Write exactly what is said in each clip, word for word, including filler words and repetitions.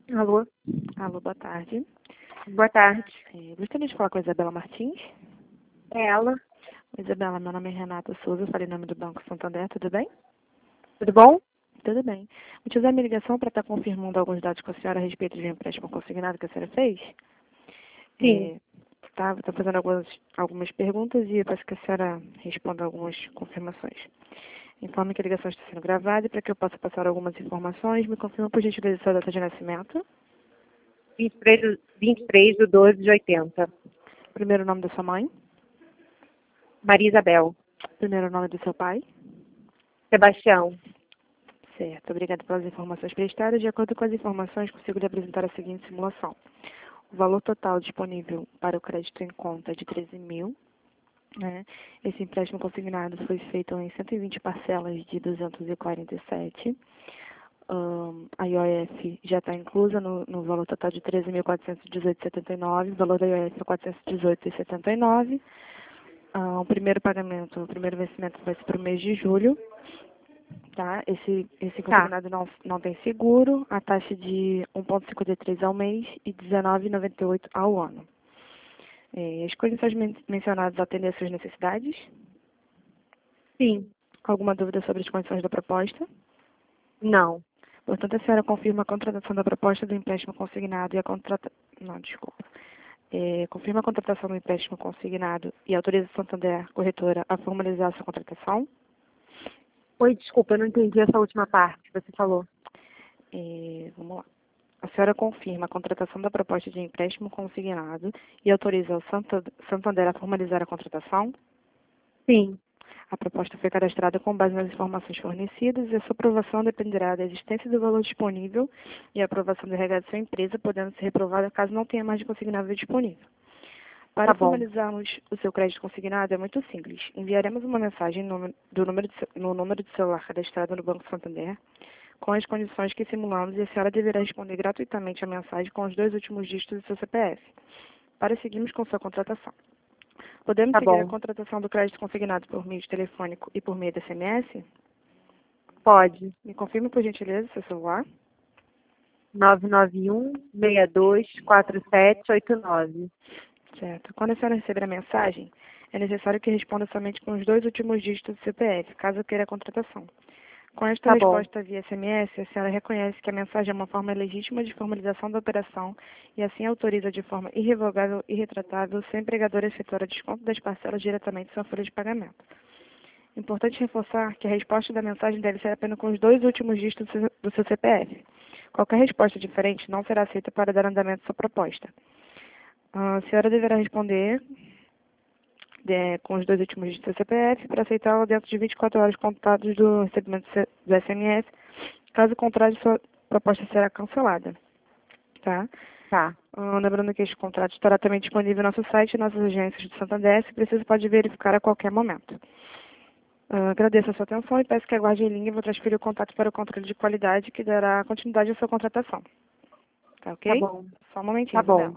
Alô? Alô, boa tarde. Boa tarde. É, gostaria de falar com a Isabela Martins. É ela. Oi, Isabela, meu nome é Renata Souza, eu falei em nome do Banco Santander, tudo bem? Tudo bom? Tudo bem. Utilizar minha ligação para estar confirmando alguns dados com a senhora a respeito de um empréstimo consignado que a senhora fez. Sim. É, tá, estou fazendo algumas, algumas perguntas e eu peço que a senhora responda algumas confirmações. Informe que a ligação está sendo gravada e para que eu possa passar algumas informações, me confirma por gentileza sua data de nascimento, vinte e três, do- vinte e três de doze de oitenta. primeiro nome da sua mãe, Maria Isabel. primeiro nome do seu pai. Sebastião. Certo, obrigada pelas informações prestadas. De acordo com as informações, consigo lhe apresentar a seguinte simulação. O valor total disponível para o crédito em conta é de treze mil. Né? Esse empréstimo consignado foi feito em cento e vinte parcelas de duzentos e quarenta e sete. Um, a I O F já está inclusa no, no valor total de treze mil quatrocentos e dezoito vírgula setenta e nove. O valor da I O F é quatrocentos e dezoito vírgula setenta e nove. Uh, o primeiro pagamento, o primeiro vencimento vai ser para o mês de julho. Tá? Esse, esse Tá. consignado não, não tem seguro, a taxa de um vírgula cinquenta e três ao mês e dezenove vírgula noventa e oito ao ano. É, as condições men mencionadas atendem às suas necessidades? Sim. Alguma dúvida sobre as condições da proposta? Não. Portanto, a senhora confirma a contratação da proposta do empréstimo consignado e a contrata... Não, desculpa. É, confirma a contratação do empréstimo consignado e autoriza a Santander, corretora, a formalizar a sua contratação? Oi, desculpa, eu não entendi essa última parte que você falou. É, vamos lá. A senhora confirma a contratação da proposta de empréstimo consignado e autoriza o Santander a formalizar a contratação? Sim. A proposta foi cadastrada com base nas informações fornecidas e a sua aprovação dependerá da existência do valor disponível e a aprovação do R H da sua empresa, podendo ser reprovada caso não tenha mais de consignável disponível. Tá Para bom. formalizarmos o seu crédito consignado é muito simples. Enviaremos uma mensagem no do número de, ce- no número de celular cadastrado no Banco Santander com as condições que simulamos e a senhora deverá responder gratuitamente a mensagem com os dois últimos dígitos do seu C P F, para seguirmos com sua contratação. Podemos Tá seguir a bom. contratação do crédito consignado por meio de telefônico e por meio de S M S? Pode. Me confirme, por gentileza, seu celular. nove nove um, seis dois, quatro sete oito nove. Certo. Quando a senhora receber a mensagem, é necessário que responda somente com os dois últimos dígitos do C P F, caso queira a contratação. Com esta Tá bom. resposta via S M S, a senhora reconhece que a mensagem é uma forma legítima de formalização da operação e assim autoriza de forma irrevogável e retratável o seu empregador a efetuar o desconto das parcelas diretamente em sua folha de pagamento. Importante reforçar que a resposta da mensagem deve ser apenas com os dois últimos dígitos do seu do seu C P F. Qualquer resposta diferente não será aceita para dar andamento à sua proposta. A senhora deverá responder é, com os dois últimos dígitos do C P F para aceitá-la dentro de vinte e quatro horas contados do recebimento do S M S. Caso contrário, sua proposta será cancelada. Tá? Tá. Ah, lembrando que este contrato estará também disponível no nosso site e nas nossas agências do Santander. Se precisa, pode verificar a qualquer momento. Ah, agradeço a sua atenção e peço que aguarde em linha. Vou transferir o contato para o controle de qualidade que dará continuidade à sua contratação. Tá Tá ok? bom. Só um momentinho, Tá bom. Isabela.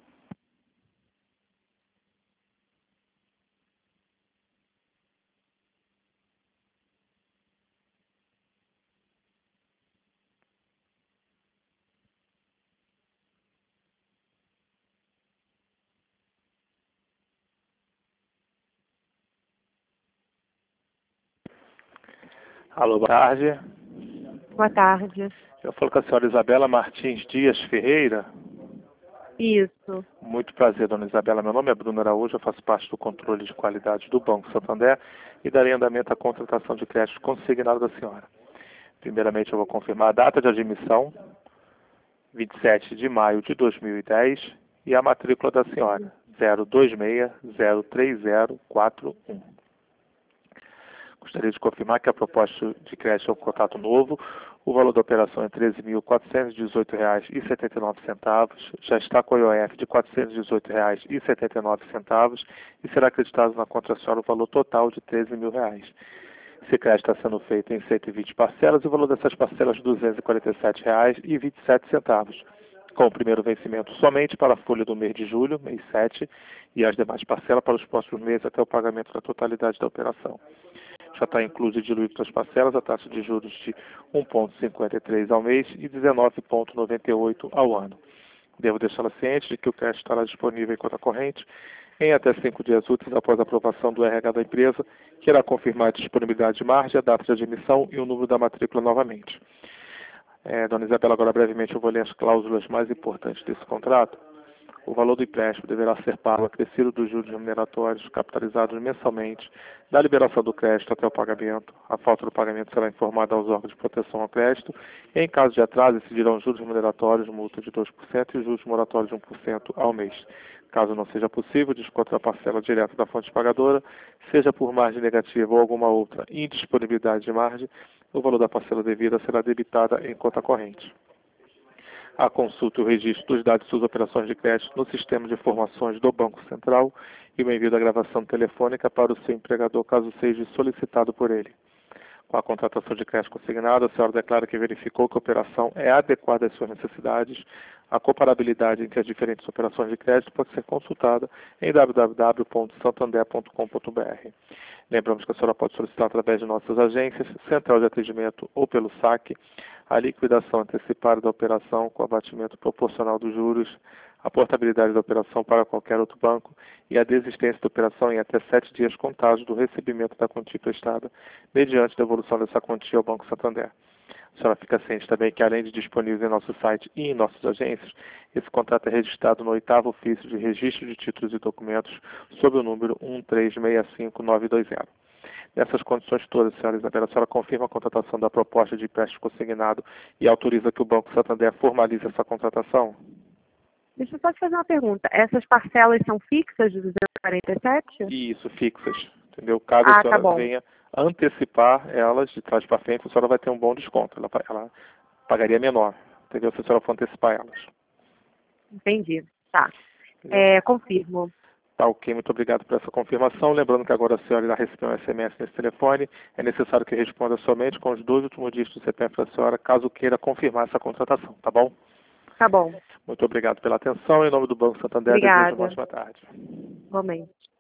Alô, boa tarde. Boa tarde. Eu falo com a senhora Isabela Martins Dias Ferreira. Isso. Muito prazer, dona Isabela. Meu nome é Bruno Araújo, eu faço parte do controle de qualidade do Banco Santander e darei andamento à contratação de crédito consignado da senhora. Primeiramente, eu vou confirmar a data de admissão, vinte e sete de maio de dois mil e dez, e a matrícula da senhora, zero dois seis zero três zero quatro um. Gostaria de confirmar que a proposta de crédito é um contrato novo. O valor da operação é treze mil quatrocentos e dezoito reais e setenta e nove centavos. Já está com a I O F de quatrocentos e dezoito reais e setenta e nove centavos e será acreditado na conta da senhora o valor total de treze mil reais. Esse crédito está sendo feito em cento e vinte parcelas e o valor dessas parcelas é duzentos e quarenta e sete reais e vinte e sete centavos. Com o primeiro vencimento somente para a folha do mês de julho, mês sete, e as demais parcelas para os próximos meses até o pagamento da totalidade da operação. De já está incluso e diluído nas parcelas a taxa de juros de um vírgula cinquenta e três ao mês e dezenove vírgula noventa e oito ao ano. Devo deixá-la ciente de que o crédito estará disponível em conta corrente em até cinco dias úteis após a aprovação do R H da empresa, que irá confirmar a disponibilidade de margem, a data de admissão e o número da matrícula novamente. É, dona Isabela, agora brevemente eu vou ler as cláusulas mais importantes desse contrato. O valor do empréstimo deverá ser pago acrescido dos juros remuneratórios capitalizados mensalmente da liberação do crédito até o pagamento. A falta do pagamento será informada aos órgãos de proteção ao crédito. Em caso de atraso, incidirão juros remuneratórios, multa de dois por cento e juros moratórios de um por cento ao mês. Caso não seja possível, desconto da parcela direta da fonte pagadora, seja por margem negativa ou alguma outra indisponibilidade de margem, o valor da parcela devida será debitada em conta corrente. A consulta e o registro dos dados de suas operações de crédito no sistema de informações do Banco Central e o envio da gravação telefônica para o seu empregador, caso seja solicitado por ele. Com a contratação de crédito consignado, a senhora declara que verificou que a operação é adequada às suas necessidades. A comparabilidade entre as diferentes operações de crédito pode ser consultada em w w w ponto santander ponto com ponto b r. Lembramos que a senhora pode solicitar através de nossas agências, central de atendimento ou pelo saque, a liquidação antecipada da operação com abatimento proporcional dos juros, a portabilidade da operação para qualquer outro banco e a desistência da operação em até sete dias contados do recebimento da quantia prestada, mediante devolução dessa quantia ao Banco Santander. A senhora fica ciente também que, além de disponível em nosso site e em nossas agências, esse contrato é registrado no oitavo ofício de registro de títulos e documentos sob o número um três seis cinco nove dois zero. Nessas condições todas, senhora Isabela, a senhora confirma a contratação da proposta de empréstimo consignado e autoriza que o Banco Santander formalize essa contratação? Deixa eu só te fazer uma pergunta. Essas parcelas são fixas de duzentos e quarenta e sete? Isso, fixas. Entendeu? Caso Ah, a senhora tá bom. venha antecipar elas de trás para frente, a senhora vai ter um bom desconto. Ela, ela pagaria menor, entendeu? Se a senhora for antecipar elas. Entendi. Tá. É, confirmo. Tá ok, muito obrigado por essa confirmação. Lembrando que agora a senhora irá receber um S M S nesse telefone. É necessário que responda somente com os dois últimos dígitos do C P F da senhora, caso queira confirmar essa contratação, tá bom? Tá bom. Muito obrigado pela atenção. Em nome do Banco Santander, Obrigada. desejo uma ótima tarde. Igualmente.